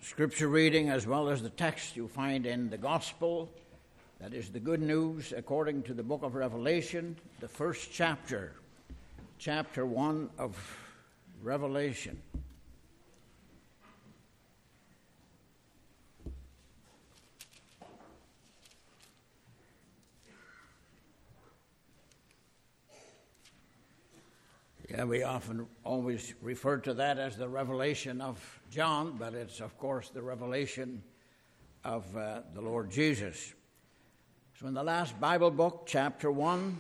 Scripture reading as well as the text you find in the Gospel, that is the good news according to the book of Revelation, the first chapter, chapter 1 of Revelation. We always refer to that as the revelation of John, but it's, of course, the revelation of the Lord Jesus. So in the last Bible book, chapter 1,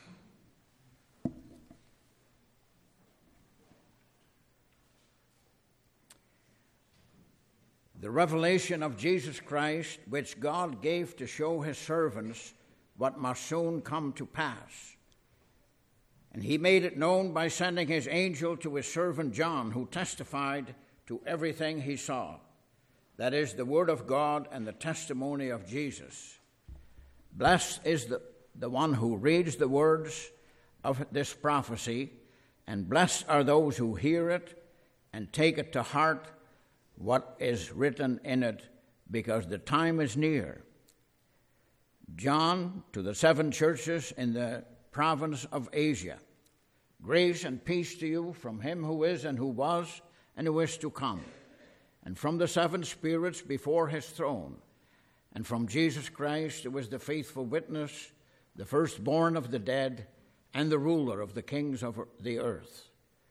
the revelation of Jesus Christ, which God gave to show his servants what must soon come to pass. And he made it known by sending his angel to his servant John, who testified to everything he saw. That is the word of God and the testimony of Jesus. Blessed is the one who reads the words of this prophecy, and blessed are those who hear it and take it to heart what is written in it, because the time is near. John, to the 7 churches in the province of Asia. Grace and peace to you from him who is and who was and who is to come, and from the 7 spirits before his throne, and from Jesus Christ, who is the faithful witness, the firstborn of the dead, and the ruler of the kings of the earth.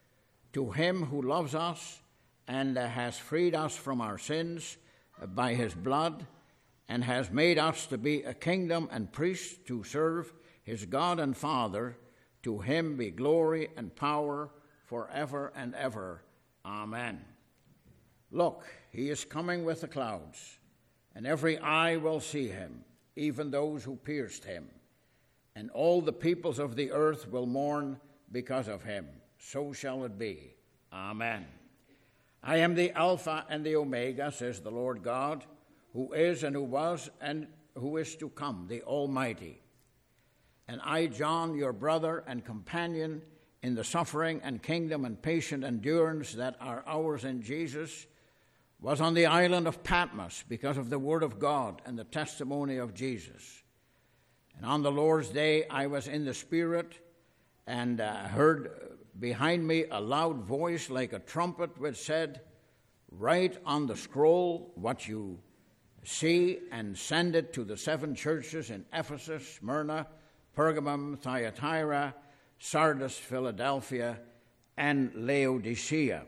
To him who loves us and has freed us from our sins by his blood, and has made us to be a kingdom and priests to serve his God and Father, to him be glory and power forever and ever. Amen. Look, he is coming with the clouds, and every eye will see him, even those who pierced him. And all the peoples of the earth will mourn because of him. So shall it be. Amen. I am the Alpha and the Omega, says the Lord God, who is and who was and who is to come, the Almighty. And I, John, your brother and companion in the suffering and kingdom and patient endurance that are ours in Jesus, was on the island of Patmos because of the word of God and the testimony of Jesus. And on the Lord's day I was in the Spirit, and heard behind me a loud voice like a trumpet, which said, "Write on the scroll what you see, and send it to the 7 churches in Ephesus, Smyrna, Pergamum, Thyatira, Sardis, Philadelphia, and Laodicea."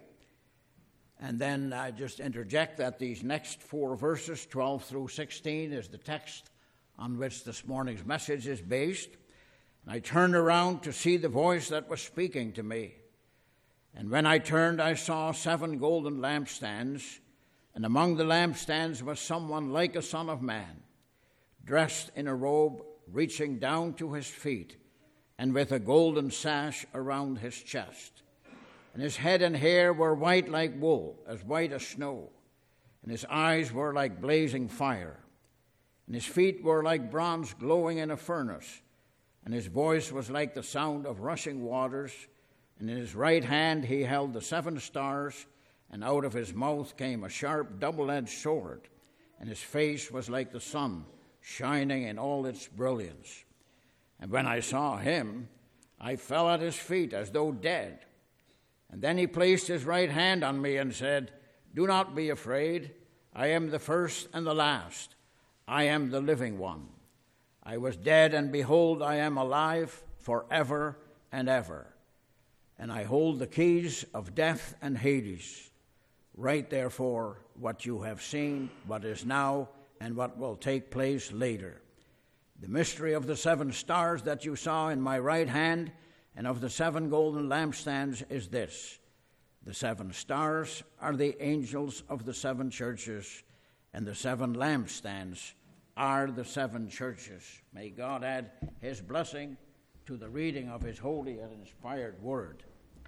And then I just interject that these next 4 verses, 12 through 16, is the text on which this morning's message is based. And I turned around to see the voice that was speaking to me. And when I turned, I saw 7 golden lampstands, and among the lampstands was someone like a son of man, dressed in a robe reaching down to his feet, and with a golden sash around his chest. And his head and hair were white like wool, as white as snow, and his eyes were like blazing fire, and his feet were like bronze glowing in a furnace, and his voice was like the sound of rushing waters, and in his right hand he held the 7 stars, and out of his mouth came a sharp double-edged sword, and his face was like the sun, shining in all its brilliance. And when I saw him, I fell at his feet as though dead. And then he placed his right hand on me and said, "Do not be afraid. I am the first and the last. I am the living one. I was dead, and behold, I am alive forever and ever. And I hold the keys of death and Hades. Write therefore what you have seen, what is now, and what will take place later. The mystery of the 7 stars that you saw in my right hand and of the 7 golden lampstands is this: the 7 stars are the angels of the 7 churches, and the 7 lampstands are the 7 churches." May God add his blessing to the reading of his holy and inspired word.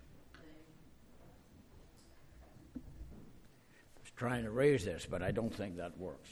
I was trying to raise this, but I don't think that works.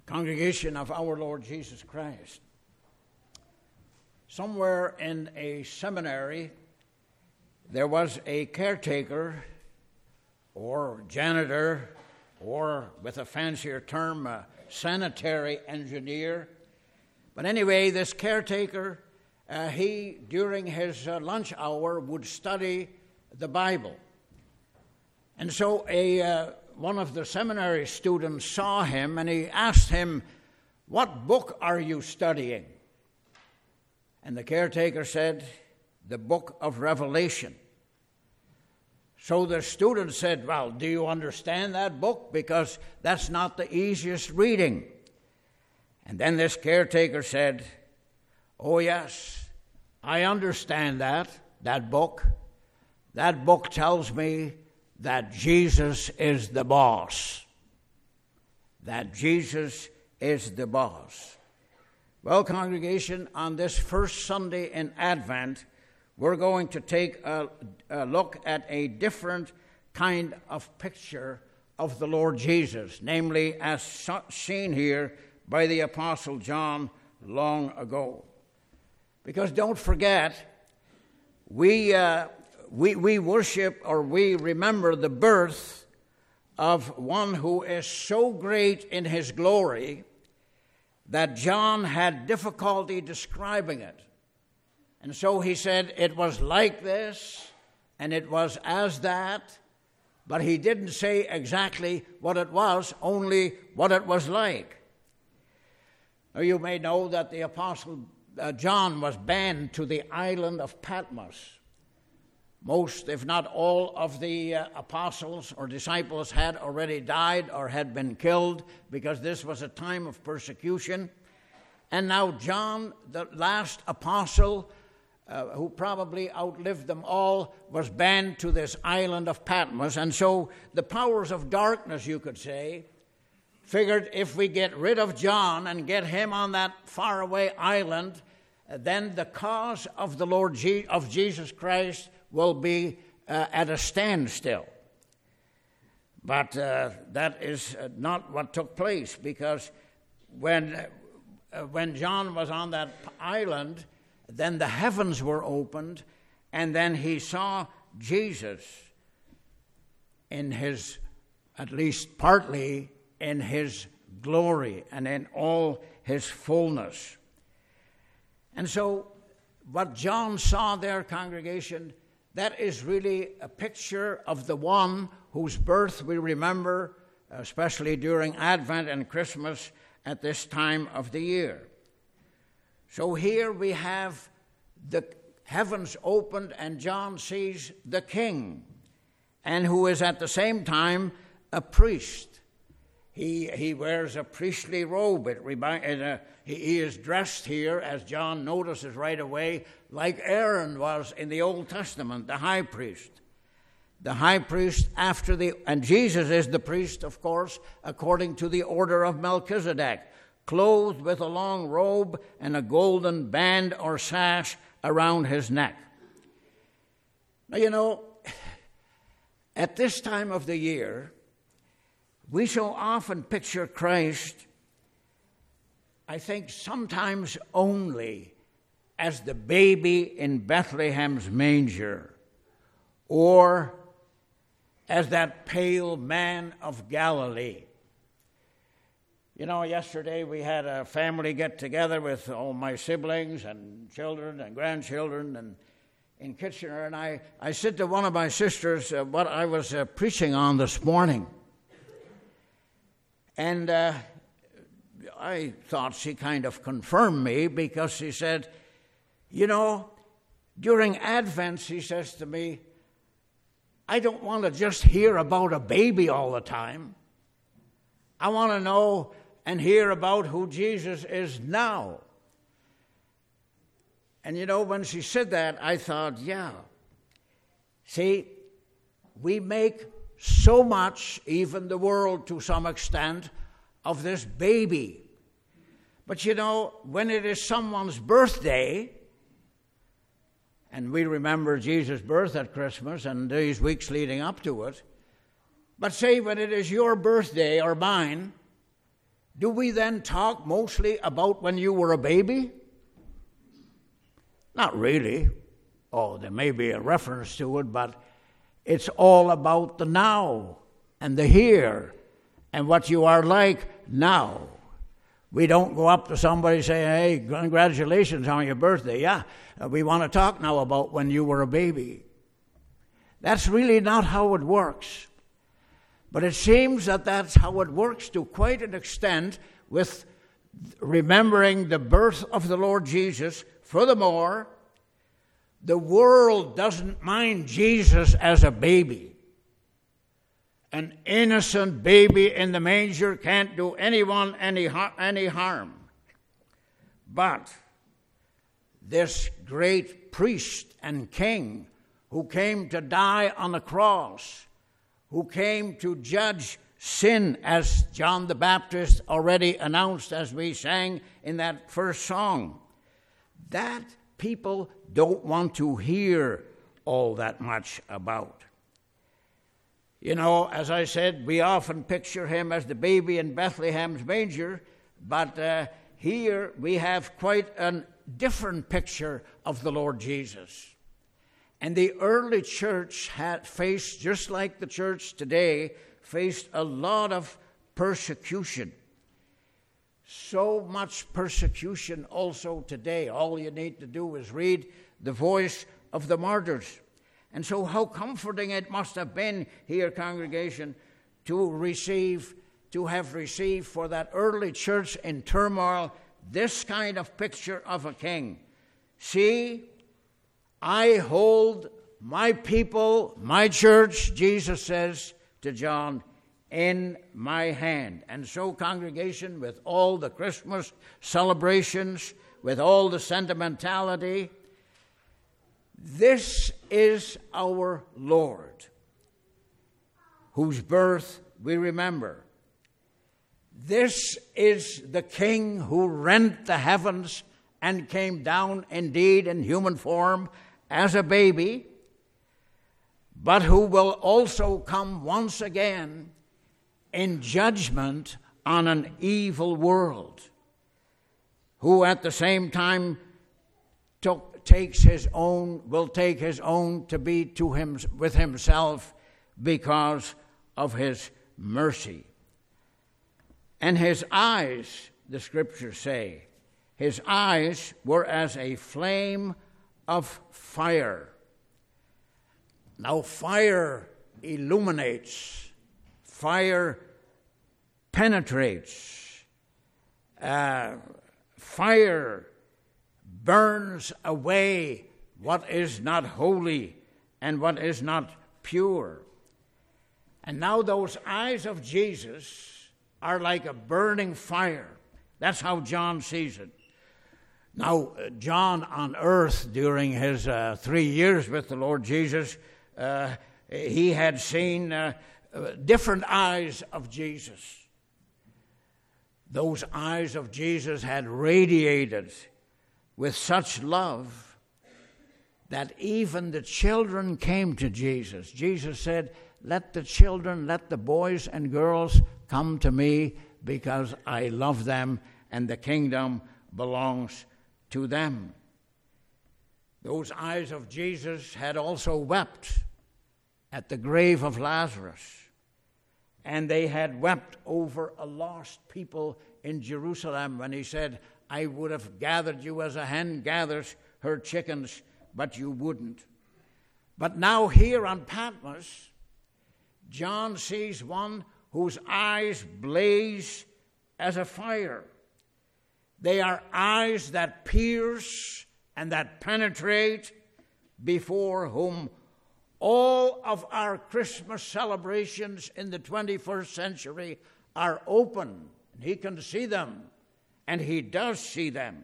Congregation of our Lord Jesus Christ. Somewhere in a seminary, there was a caretaker or janitor, or with a fancier term, a sanitary engineer. But anyway, this caretaker, he, during his lunch hour, would study the Bible. And so one of the seminary students saw him, and he asked him, "What book are you studying?" And the caretaker said, "The book of Revelation." So the student said, "Well, do you understand that book? Because that's not the easiest reading." And then this caretaker said, "Oh yes, I understand that book. That book tells me that Jesus is the boss. That Jesus is the boss." Well, congregation, on this first Sunday in Advent, we're going to take a look at a different kind of picture of the Lord Jesus, namely as seen here by the Apostle John long ago. Because don't forget, we worship, or we remember the birth of one who is so great in his glory that John had difficulty describing it. And so he said it was like this, and it was as that, but he didn't say exactly what it was, only what it was like. Now, you may know that the Apostle John was banned to the island of Patmos. Most, if not all, of the apostles or disciples had already died or had been killed, because this was a time of persecution. And now John, the last apostle, who probably outlived them all, was banned to this island of Patmos. And so the powers of darkness, you could say, figured if we get rid of John and get him on that faraway island, then the cause of the Lord of Jesus Christ will be at a standstill. But that is not what took place, because when John was on that island, then the heavens were opened, and then he saw Jesus in his, at least partly, in his glory and in all his fullness. And so what John saw there, congregation, that is really a picture of the one whose birth we remember, especially during Advent and Christmas at this time of the year. So here we have the heavens opened, and John sees the King, and who is at the same time a priest. He wears a priestly robe. He is dressed here, as John notices right away, like Aaron was in the Old Testament, the high priest. The high priest and Jesus is the priest, of course, according to the order of Melchizedek, clothed with a long robe and a golden band or sash around his neck. Now, you know, at this time of the year, we so often picture Christ, I think sometimes only as the baby in Bethlehem's manger, or as that pale man of Galilee. You know, yesterday we had a family get-together with all my siblings and children and grandchildren and in Kitchener, and I said to one of my sisters what I was preaching on this morning. And I thought she kind of confirmed me, because she said, you know, during Advent, she says to me, I don't want to just hear about a baby all the time. I want to know and hear about who Jesus is now. And you know, when she said that, I thought, yeah. See, we make so much, even the world to some extent, of this baby. But you know, when it is someone's birthday, and we remember Jesus' birth at Christmas and these weeks leading up to it, but say when it is your birthday or mine, Do we then talk mostly about when you were a baby? Not really. Oh, there may be a reference to it, but it's all about the now and the here and what you are like now. We don't go up to somebody and say, hey, congratulations on your birthday. Yeah, we want to talk now about when you were a baby. That's really not how it works. But it seems that that's how it works to quite an extent with remembering the birth of the Lord Jesus. Furthermore, the world doesn't mind Jesus as a baby. An innocent baby in the manger can't do anyone any harm. But this great priest and king who came to die on the cross, who came to judge sin, as John the Baptist already announced as we sang in that first song, that people don't want to hear all that much about. You know, as I said, we often picture him as the baby in Bethlehem's manger, but here we have quite a different picture of the Lord Jesus. And the early church had faced, just like the church today, faced a lot of persecution. So much persecution also today. All you need to do is read the voice of the martyrs. And so how comforting it must have been here, congregation, to have received for that early church in turmoil this kind of picture of a king. See, I hold my people, my church, Jesus says to John, in my hand. And so, congregation, with all the Christmas celebrations, with all the sentimentality, this is our Lord, whose birth we remember. This is the King who rent the heavens and came down indeed in human form as a baby, but who will also come once again in judgment on an evil world, who at the same time will take his own to be to him with himself because of his mercy. And his eyes, the scriptures say, his eyes were as a flame of fire. Now, fire illuminates, fire penetrates, fire burns away what is not holy and what is not pure. And now those eyes of Jesus are like a burning fire. That's how John sees it. Now, John on earth during his 3 years with the Lord Jesus, he had seen different eyes of Jesus. Those eyes of Jesus had radiated with such love that even the children came to Jesus. Jesus said, let the children, let the boys and girls come to me because I love them and the kingdom belongs to them. Those eyes of Jesus had also wept at the grave of Lazarus, and they had wept over a lost people in Jerusalem when he said, I would have gathered you as a hen gathers her chickens, but you wouldn't. But now here on Patmos, John sees one whose eyes blaze as a fire. They are eyes that pierce and that penetrate, before whom all of our Christmas celebrations in the 21st century are open. He can see them, and he does see them.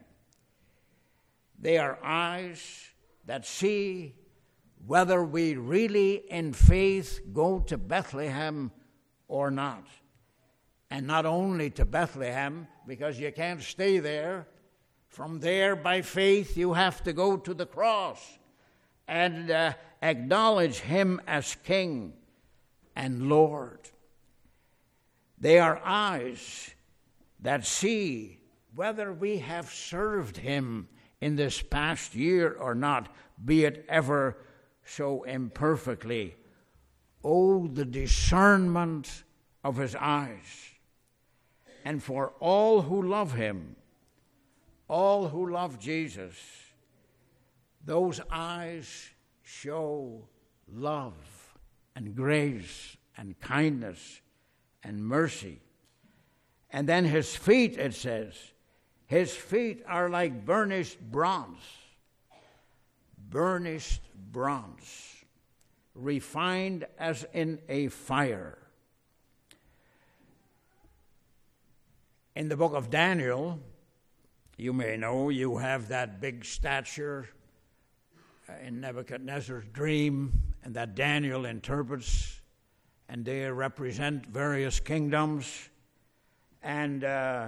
They are eyes that see whether we really in faith go to Bethlehem or not. And not only to Bethlehem, because you can't stay there. From there, by faith, you have to go to the cross and acknowledge him as King and Lord. They are eyes that see whether we have served him in this past year or not, be it ever so imperfectly. Oh, the discernment of his eyes. And for all who love him, all who love Jesus, those eyes show love and grace and kindness and mercy. And then his feet, it says, his feet are like burnished bronze, refined as in a fire. In the book of Daniel, you may know, you have that big stature in Nebuchadnezzar's dream, and that Daniel interprets, and they represent various kingdoms. And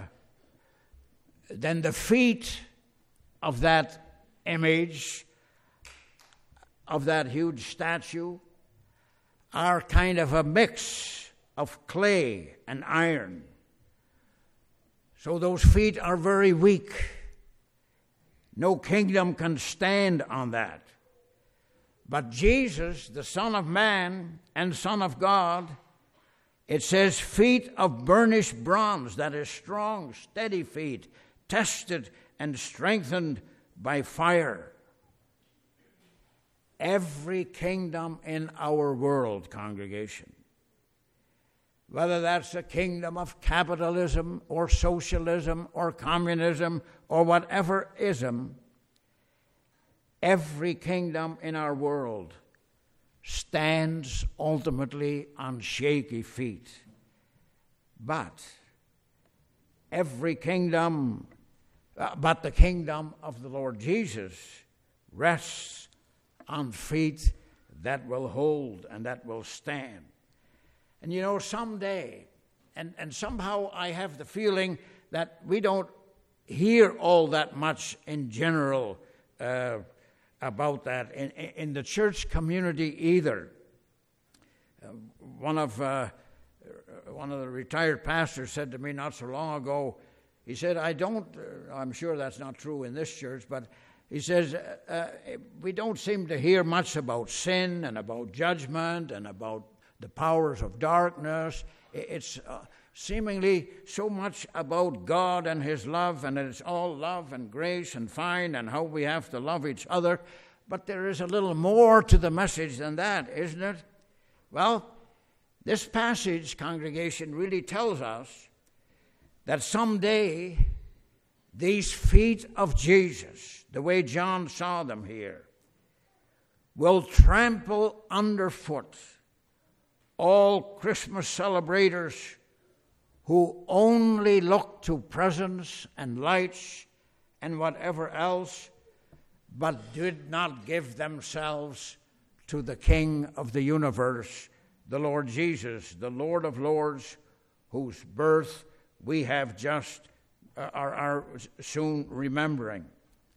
then the feet of that image, of that huge statue, are kind of a mix of clay and iron. So those feet are very weak. No kingdom can stand on that. But Jesus, the Son of Man and Son of God, it says feet of burnished bronze, that is strong, steady feet, tested and strengthened by fire. Every kingdom in our world, congregation, whether that's a kingdom of capitalism or socialism or communism or whatever ism, every kingdom in our world stands ultimately on shaky feet. But every kingdom, but the kingdom of the Lord Jesus rests on feet that will hold and that will stand. And you know, someday, and somehow I have the feeling that we don't hear all that much in general about that in the church community either. One of the retired pastors said to me not so long ago, he said, I'm sure that's not true in this church, but he says, we don't seem to hear much about sin and about judgment and about the powers of darkness. It's seemingly so much about God and his love, and it's all love and grace and fine and how we have to love each other. But there is a little more to the message than that, isn't it? Well, this passage, congregation, really tells us that someday these feet of Jesus, the way John saw them here, will trample underfoot all Christmas celebrators who only look to presents and lights and whatever else, but did not give themselves to the King of the universe, the Lord Jesus, the Lord of Lords, whose birth we have just are soon remembering.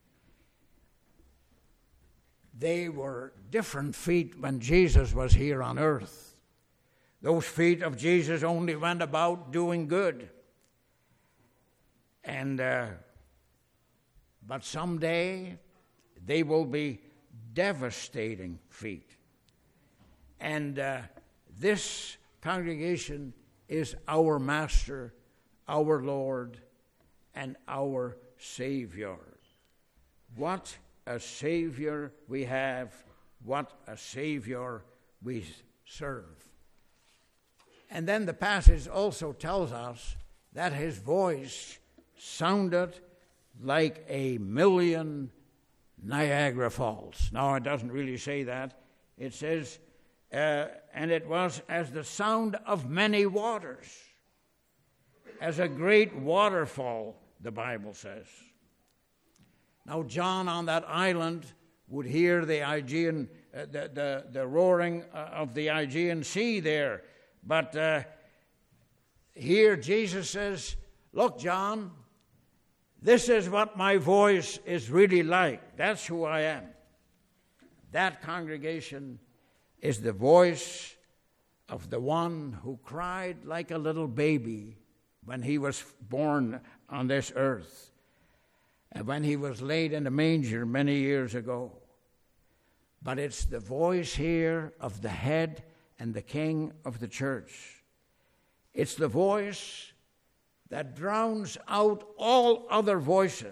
They were different feet when Jesus was here on earth. Those feet of Jesus only went about doing good. And but someday they will be devastating feet. And this congregation is our Master, our Lord, and our Savior. What a Savior we have, what a Savior we serve. And then the passage also tells us that his voice sounded like 1,000,000 Niagara Falls. No, it doesn't really say that. It says, and it was as the sound of many waters, as a great waterfall, the Bible says. Now, John on that island would hear the Aegean, the roaring of the Aegean Sea there. But here Jesus says, look, John, this is what my voice is really like. That's who I am. That congregation is the voice of the one who cried like a little baby when he was born on this earth, and when he was laid in a manger many years ago. But it's the voice here of the head and the king of the church. It's the voice that drowns out all other voices.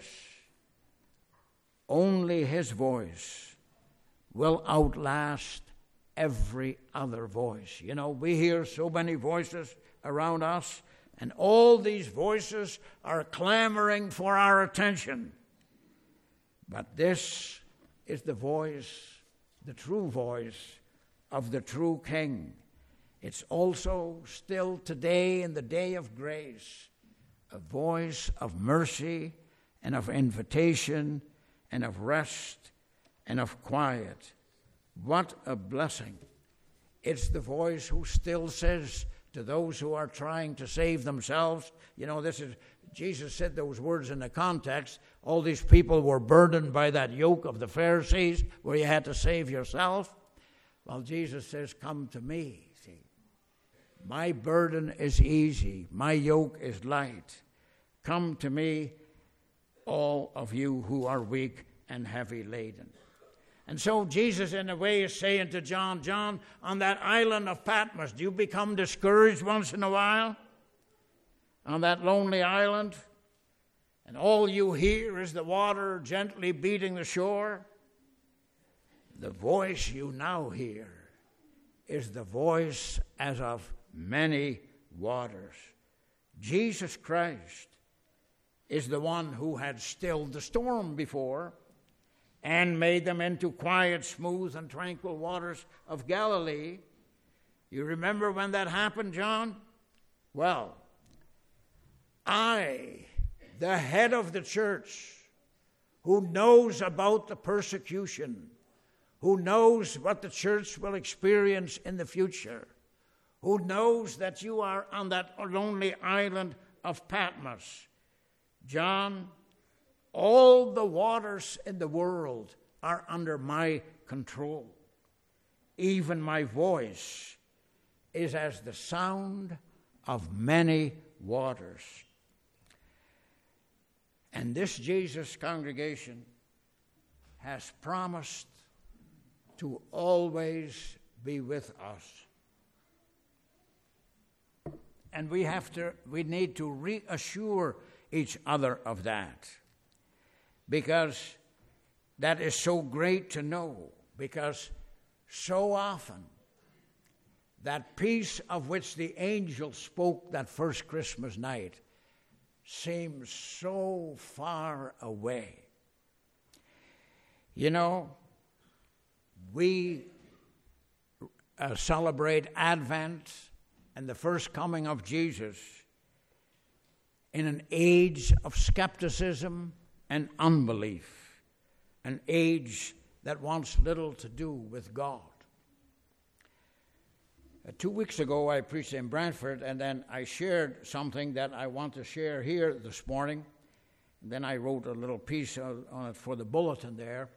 Only his voice will outlast every other voice. You know, we hear so many voices around us, and all these voices are clamoring for our attention. But this is the voice, the true voice of the true King. It's also still today, in the day of grace, a voice of mercy and of invitation and of rest and of quiet. What a blessing. It's the voice who still says to those who are trying to save themselves, you know, Jesus said those words in the context. All these people were burdened by that yoke of the Pharisees where you had to save yourself. Well, Jesus says, come to me. See, my burden is easy. My yoke is light. Come to me, all of you who are weak and heavy laden. And so Jesus, in a way, is saying to John, John, on that island of Patmos, do you become discouraged once in a while? On that lonely island? And all you hear is the water gently beating the shore? The voice you now hear is the voice as of many waters. Jesus Christ is the one who had stilled the storm before and made them into quiet, smooth, and tranquil waters of Galilee. You remember when that happened, John? Well, I, the head of the church, who knows about the persecution, who knows what the church will experience in the future, who knows that you are on that lonely island of Patmos. John, all the waters in the world are under my control. Even my voice is as the sound of many waters. And this Jesus congregation has promised to always be with us. And we need to reassure each other of that, because that is so great to know, because so often that peace of which the angel spoke that first Christmas night seems so far away. You know, we celebrate Advent and the first coming of Jesus in an age of skepticism and unbelief, an age that wants little to do with God. 2 weeks ago, I preached in Brantford, and then I shared something that I want to share here this morning. And then I wrote a little piece on it for the bulletin there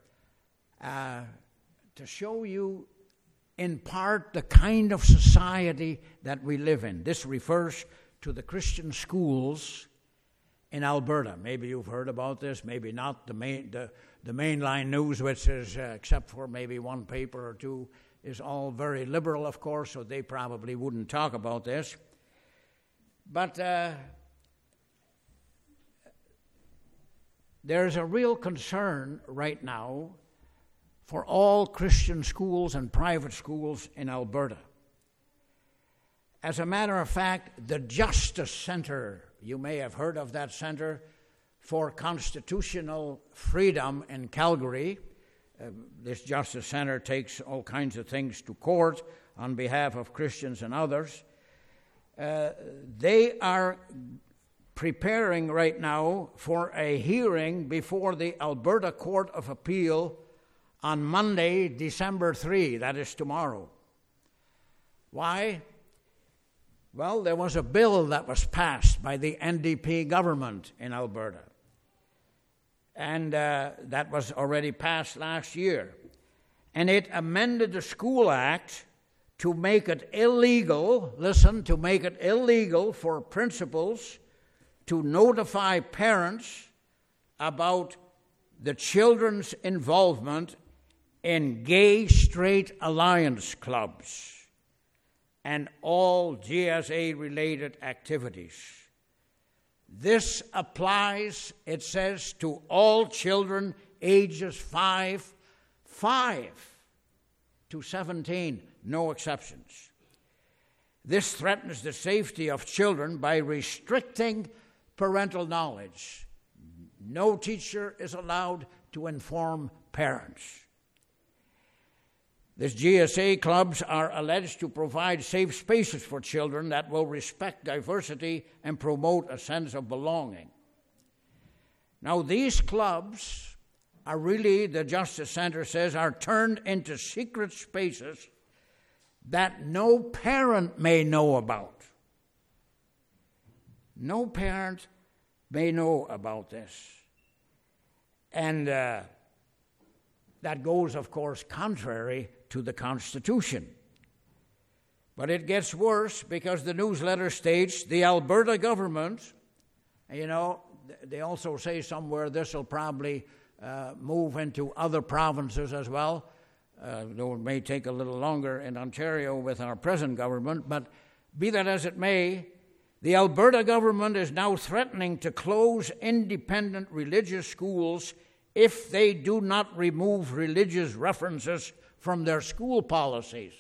to show you, in part, the kind of society that we live in. This refers to the Christian schools in Alberta. Maybe you've heard about this, maybe not. The mainline news, which is, except for maybe one paper or two, is all very liberal, of course, so they probably wouldn't talk about this. But there's a real concern right now for all Christian schools and private schools in Alberta. As a matter of fact, the Justice Center, you may have heard of that Center for Constitutional Freedom in Calgary. This Justice Center takes all kinds of things to court on behalf of Christians and others. They are preparing right now for a hearing before the Alberta Court of Appeal on Monday, December 3, that is tomorrow. Why? Well, there was a bill that was passed by the NDP government in Alberta. And that was already passed last year. And it amended the School Act to make it illegal, listen, to make it illegal for principals to notify parents about the children's involvement in gay-straight alliance clubs and all GSA-related activities. This applies, it says, to all children ages 5 to 17, no exceptions. This threatens the safety of children by restricting parental knowledge. No teacher is allowed to inform parents. These GSA clubs are alleged to provide safe spaces for children that will respect diversity and promote a sense of belonging. Now, these clubs are really, the Justice Center says, are turned into secret spaces that no parent may know about. No parent may know about this. And that goes, of course, contrary to the Constitution. But it gets worse because the newsletter states the Alberta government, they also say somewhere this will probably move into other provinces as well, though it may take a little longer in Ontario with our present government, but be that as it may, the Alberta government is now threatening to close independent religious schools if they do not remove religious references from their school policies.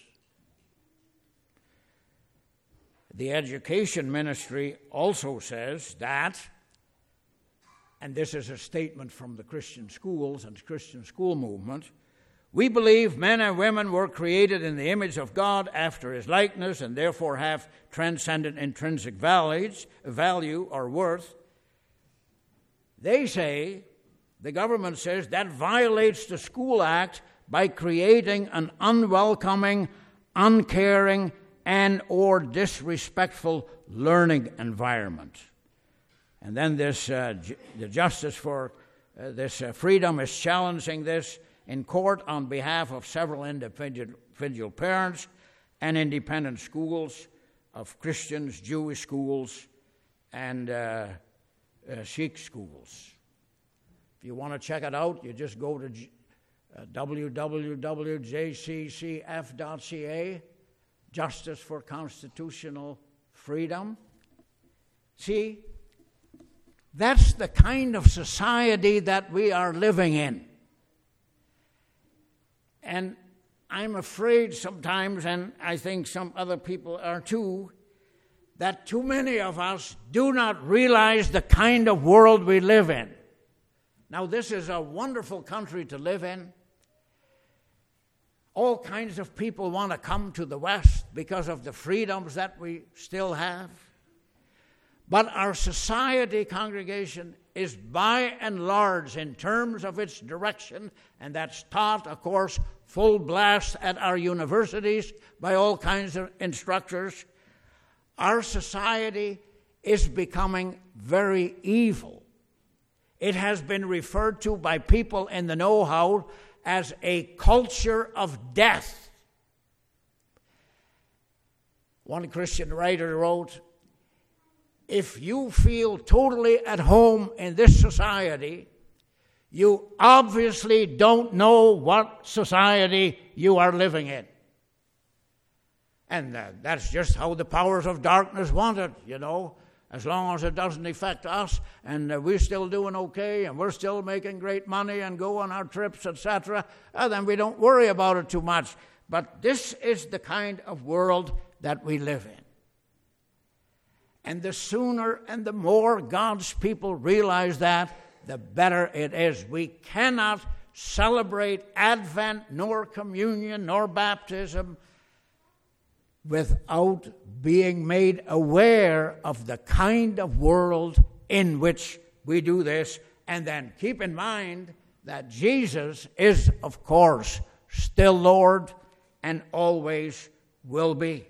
The Education Ministry also says that, and this is a statement from the Christian schools and Christian school movement, we believe men and women were created in the image of God after his likeness and therefore have transcendent intrinsic value or worth. They say, the government says, that violates the School Act by creating an unwelcoming, uncaring, and or disrespectful learning environment. And then the Justice for this Freedom is challenging this in court on behalf of several individual parents and independent schools of Christians, Jewish schools, and Sikh schools. If you want to check it out, you just go to www.jccf.ca, Justice for Constitutional Freedom. See, that's the kind of society that we are living in. And I'm afraid sometimes, and I think some other people are too, that too many of us do not realize the kind of world we live in. Now, this is a wonderful country to live in. All kinds of people want to come to the West because of the freedoms that we still have. But our society, congregation, is by and large, in terms of its direction, and that's taught, of course, full blast at our universities by all kinds of instructors, our society is becoming very evil. It has been referred to by people in the know-how as a culture of death. One Christian writer wrote, if you feel totally at home in this society, you obviously don't know what society you are living in. And that's just how the powers of darkness want it, As long as it doesn't affect us, and we're still doing okay, and we're still making great money and go on our trips, etc., then we don't worry about it too much. But this is the kind of world that we live in. And the sooner and the more God's people realize that, the better it is. We cannot celebrate Advent, nor communion, nor baptism without being made aware of the kind of world in which we do this. And then keep in mind that Jesus is, of course, still Lord and always will be.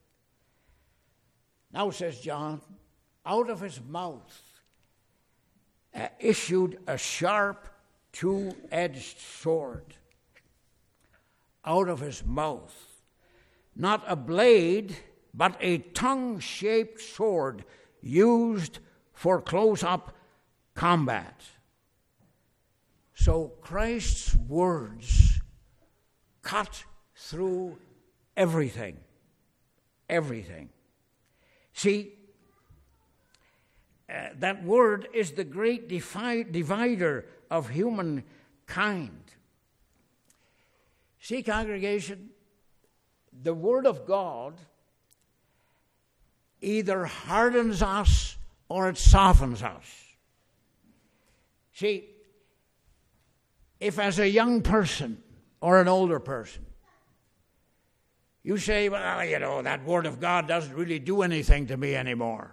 Now, says John, out of his mouth issued a sharp, two-edged sword. Out of his mouth. Not a blade, but a tongue-shaped sword used for close-up combat. So Christ's words cut through everything. Everything. See, that word is the great divider of humankind. See, congregation, the Word of God either hardens us or it softens us. See, if as a young person or an older person, you say, well, that Word of God doesn't really do anything to me anymore.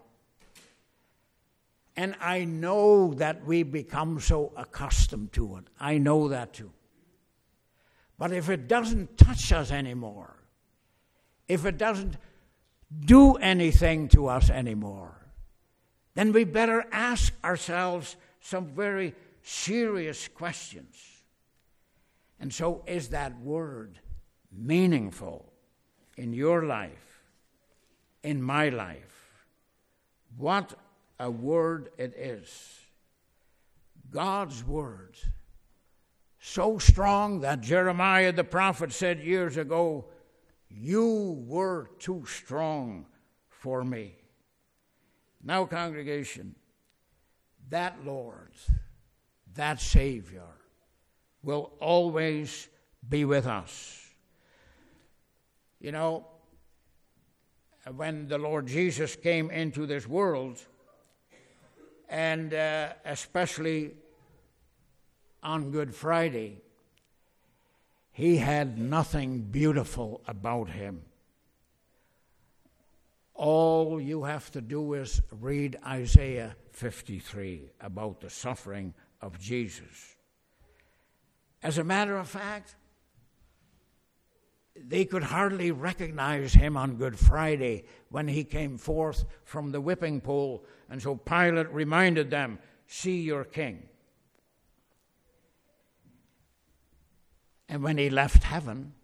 And I know that we become so accustomed to it. I know that too. But if it doesn't touch us anymore, if it doesn't do anything to us anymore, then we better ask ourselves some very serious questions. And so, is that word meaningful in your life, in my life? What a word it is. God's word. So strong that Jeremiah the prophet said years ago, "You were too strong for me." Now, congregation, that Lord, that Savior, will always be with us. You know, when the Lord Jesus came into this world, and especially on Good Friday, he had nothing beautiful about him. All you have to do is read Isaiah 53 about the suffering of Jesus. As a matter of fact, they could hardly recognize him on Good Friday when he came forth from the whipping pole, and so Pilate reminded them, "See your king." And when he left heaven,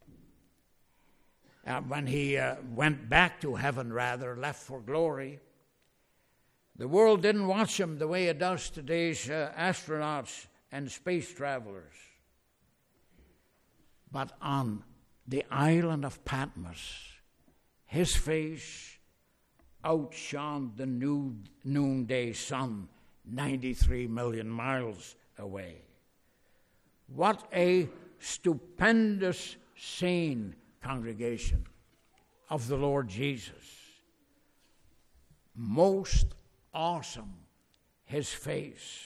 when he went back to heaven, left for glory, the world didn't watch him the way it does today's astronauts and space travelers. But on the island of Patmos, his face outshone the noonday sun 93 million miles away. What a stupendous scene, congregation, of the Lord Jesus. Most awesome, his face.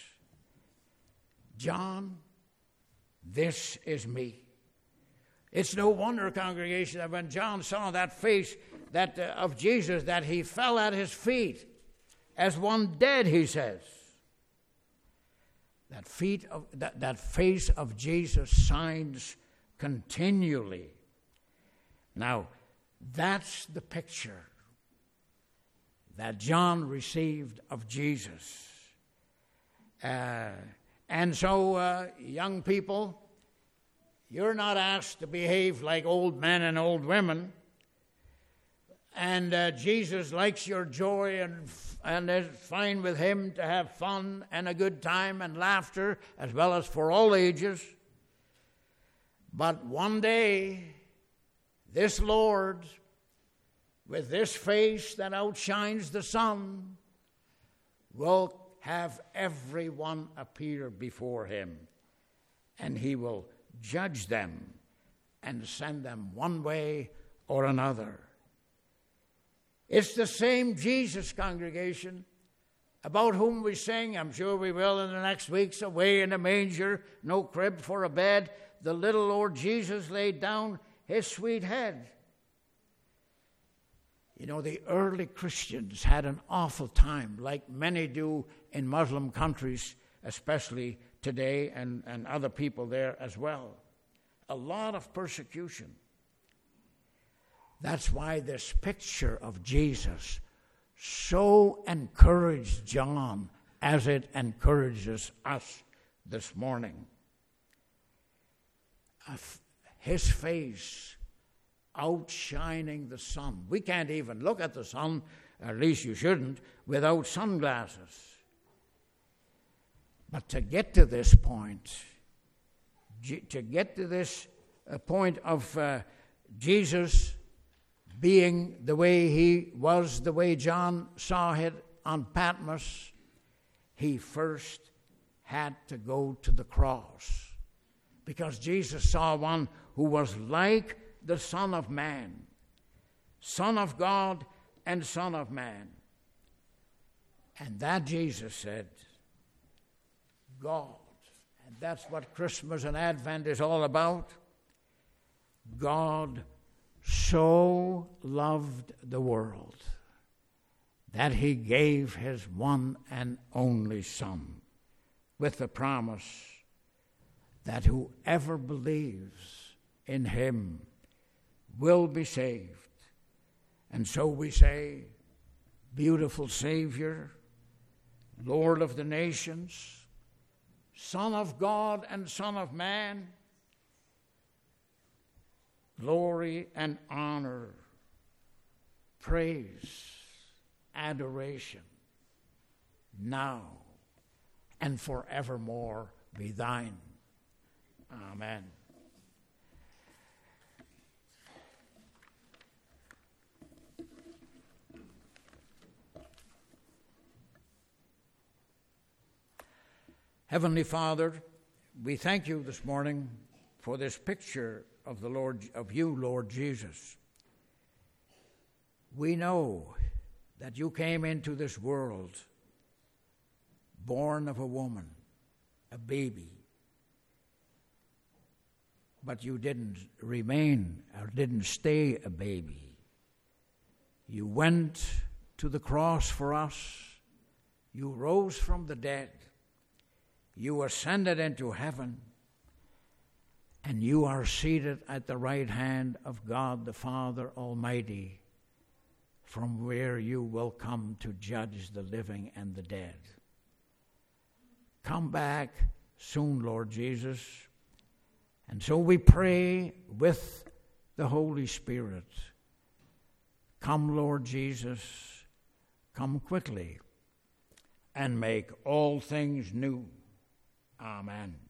John, this is me. It's no wonder, congregation, that when John saw that face of Jesus, that he fell at his feet as one dead, he says. That face of Jesus shines continually. Now, that's the picture that John received of Jesus. And so, young people, you're not asked to behave like old men and old women. And Jesus likes your joy, and it's fine with him to have fun and a good time and laughter, as well as for all ages. But one day, this Lord, with this face that outshines the sun, will have everyone appear before him, and he will judge them and send them one way or another. It's the same Jesus, congregation, about whom we sing, I'm sure we will in the next weeks, "Away in a manger, no crib for a bed, the little Lord Jesus laid down his sweet head." You know, the early Christians had an awful time, like many do in Muslim countries, especially today, and other people there as well. A lot of persecution. That's why this picture of Jesus so encouraged John as it encourages us this morning. His face outshining the sun. We can't even look at the sun at least you shouldn't, without sunglasses. But to get to this point, point of Jesus being the way he was, the way John saw it on Patmos, he first had to go to the cross. Because Jesus saw one who was like the Son of Man, Son of God and Son of Man. And that Jesus said, God, and that's what Christmas and Advent is all about. God so loved the world that he gave his one and only Son, with the promise that whoever believes in him will be saved. And so we say, beautiful Savior, Lord of the nations, Son of God and Son of Man, glory and honor, praise, adoration, now and forevermore be thine. Amen. Heavenly Father, we thank you this morning for this picture of the Lord, of you, Lord Jesus. We know that you came into this world born of a woman, a baby, but you didn't remain or didn't stay a baby. You went to the cross for us. You rose from the dead. You ascended into heaven, and you are seated at the right hand of God the Father Almighty, from where you will come to judge the living and the dead. Come back soon, Lord Jesus. And so we pray with the Holy Spirit. Come, Lord Jesus, come quickly and make all things new. Amen.